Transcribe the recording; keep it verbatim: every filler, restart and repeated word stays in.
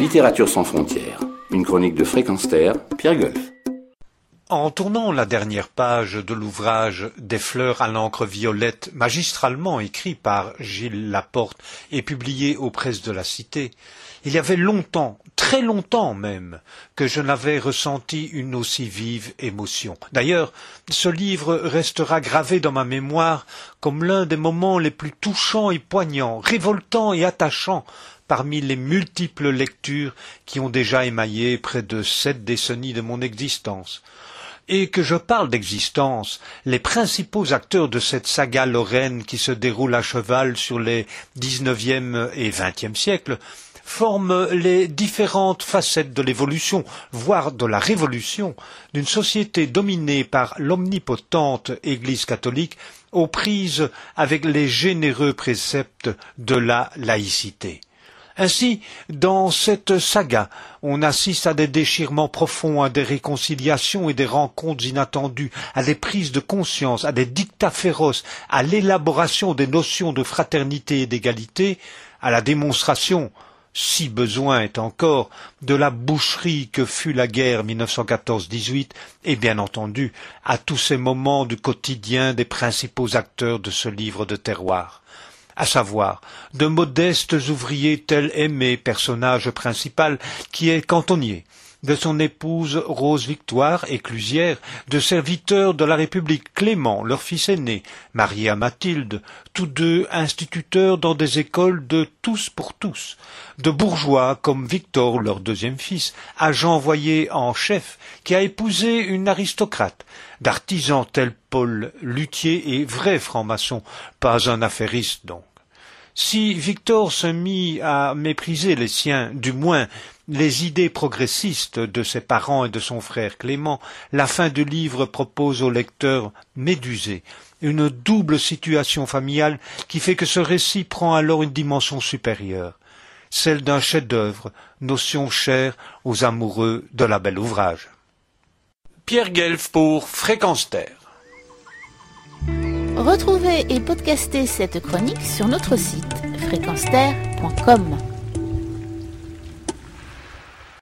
Littérature sans frontières, une chronique de Fréquence Terre, Pierre Golf. En tournant la dernière page de l'ouvrage Des fleurs à l'encre violette, magistralement écrit par Gilles Laporte et publié aux presses de la Cité, il y avait longtemps, très longtemps même, que je n'avais ressenti une aussi vive émotion. D'ailleurs, ce livre restera gravé dans ma mémoire comme l'un des moments les plus touchants et poignants, révoltants et attachants parmi les multiples lectures qui ont déjà émaillé près de sept décennies de mon existence. Et que je parle d'existence, les principaux acteurs de cette saga lorraine qui se déroule à cheval sur les dix-neuvième et vingtième siècles forment les différentes facettes de l'évolution, voire de la révolution, d'une société dominée par l'omnipotente Église catholique aux prises avec les généreux préceptes de la laïcité. Ainsi, dans cette saga, on assiste à des déchirements profonds, à des réconciliations et des rencontres inattendues, à des prises de conscience, à des dictats féroces, à l'élaboration des notions de fraternité et d'égalité, à la démonstration, si besoin est encore, de la boucherie que fut la guerre mille neuf cent quatorze dix-huit, et bien entendu, à tous ces moments du quotidien des principaux acteurs de ce livre de terroir. À savoir, de modestes ouvriers tels Aimé, personnage principal, qui est cantonnier, de son épouse Rose Victoire, éclusière, de serviteurs de la République Clément, leur fils aîné, marié à Mathilde, tous deux instituteurs dans des écoles de tous pour tous, de bourgeois comme Victor, leur deuxième fils, agent envoyé en chef, qui a épousé une aristocrate, d'artisans tels Paul Luthier et vrai franc-maçon, pas un affairiste donc. Si Victor se mit à mépriser les siens, du moins les idées progressistes de ses parents et de son frère Clément, la fin du livre propose au lecteur médusé une double situation familiale qui fait que ce récit prend alors une dimension supérieure, celle d'un chef-d'œuvre, notion chère aux amoureux de la belle ouvrage. Pierre Guelf pour Fréquence Terre. Retrouvez et podcastez cette chronique sur notre site fréquence terre point com.